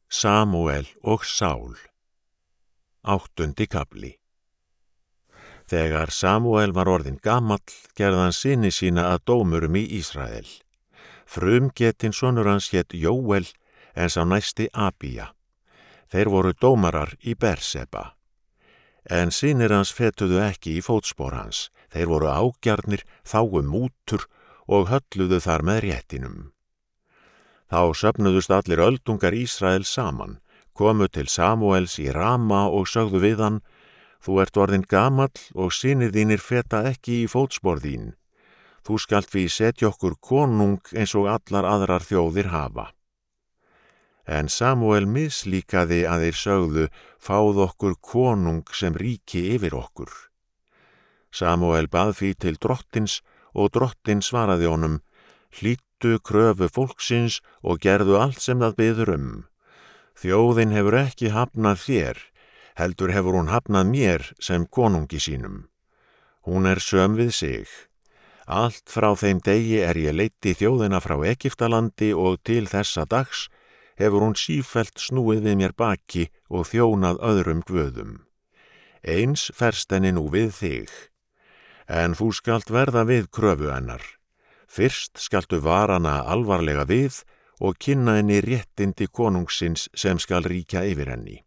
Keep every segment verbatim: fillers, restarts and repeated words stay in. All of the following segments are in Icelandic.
Samúel og Sál. Áttundi kafli. Þegar Samúel var orðinn gamall, gerði hann syni sína að dómurum í Ísrael. Frumgetinn sonur hans hét Jóel, en sá næsti Abía. Þeir voru dómarar í Berseba. En synir hans fetuðu ekki í fótspor hans. Þeir voru ágjarnir, þágu mútur og hölluðu þar með réttinum. Þá söfnuðust allir öldungar Ísrael saman, komu til Samúels í Rama og sögðu við hann: Þú ert orðinn gamall og synir þínir feta ekki í fótspor þín. Þú skalt því setja okkur konung eins og allar aðrar þjóðir hafa. En Samúel mislíkaði að þeir sögðu: Fáð okkur konung sem ríki yfir okkur. Samúel bað því til drottins og drottin svaraði honum: Hlýddu kröfu fólksins og gerðu allt sem það biður um. Þjóðin hefur ekki hafnað þér, heldur hefur hún hafnað mér sem konungi sínum. Hún er söm við sig. Allt frá þeim degi er ég leiddi þjóðina frá Egyptalandi og til þessa dags hefur hún sífellt snúið við mér baki og þjónað öðrum guðum. Eins ferst henni nú við þig. En þú skalt verða við kröfu hennar. Fyrst skaltu varana alvarlega við og kynna henni réttindi konungsins sem skal ríkja yfir henni.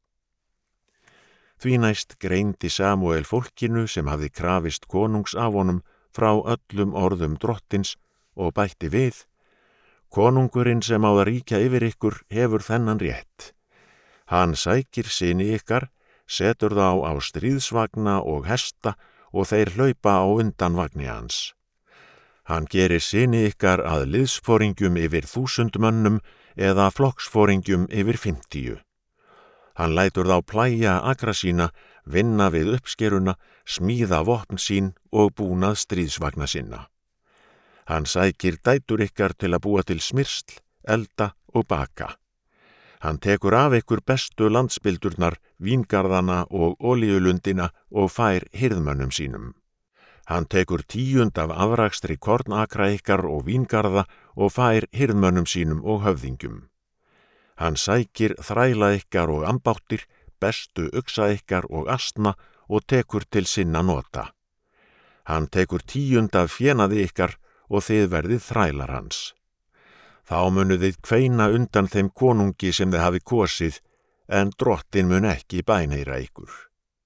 Því næst greindi Samúel fólkinu sem hafði krafist konungs af honum frá öllum orðum drottins og bætti við: Konungurinn sem á að ríkja yfir ykkur hefur þennan rétt. Hann sækir syni ykkar, setur þá á stríðsvagna og hesta og þeir hlaupa á undan vagni hans. Hann gerir syni ykkar að liðsforingjum yfir þúsund mönnum eða flokksforingjum yfir fimmtíu. Hann lætur þá plæja akra sína, vinna við uppskeruna, smíða vopn sín og búnað stríðsvagna sinna. Hann sækir dætur ykkar til að búa til smyrsl, elda og baka. Hann tekur af ykkur bestu landspildurnar, víngarðana og olíulundina og fær hirðmönnum sínum. Hann tekur tíund af afrakstri kornakra ykkar og víngarða og fær hirðmönnum sínum og höfðingjum. Hann sækir þræla ykkar og ambáttir, bestu uxa ykkar og asna og tekur til sinna nota. Hann tekur tíund af fénaði ykkar og þið verðið þrælar hans. Þá munuð þið kveina undan þeim konungi sem þið hafi kosið, en drottin mun ekki bænheyra ykkur.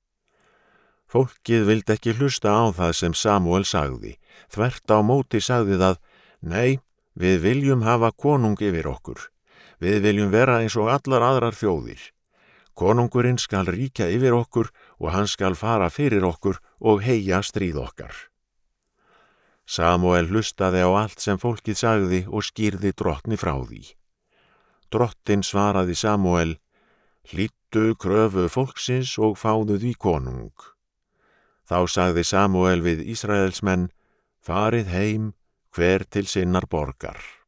Fólkið vildi ekki hlusta á það sem Samúel sagði. Þvert á móti sagði það: Nei, við viljum hafa konung yfir okkur. Við viljum vera eins og allar aðrar þjóðir. Konungurinn skal ríkja yfir okkur og hann skal fara fyrir okkur og heyja stríð okkar. Samúel hlustaði á allt sem fólkið sagði og skýrði drottni frá því. Drottin svaraði Samúel: Hlýddu kröfu fólksins og fáðu því konung. Þá sagði Samúel við Ísraelsmenn: Farið heim, hver til sinnar borgar.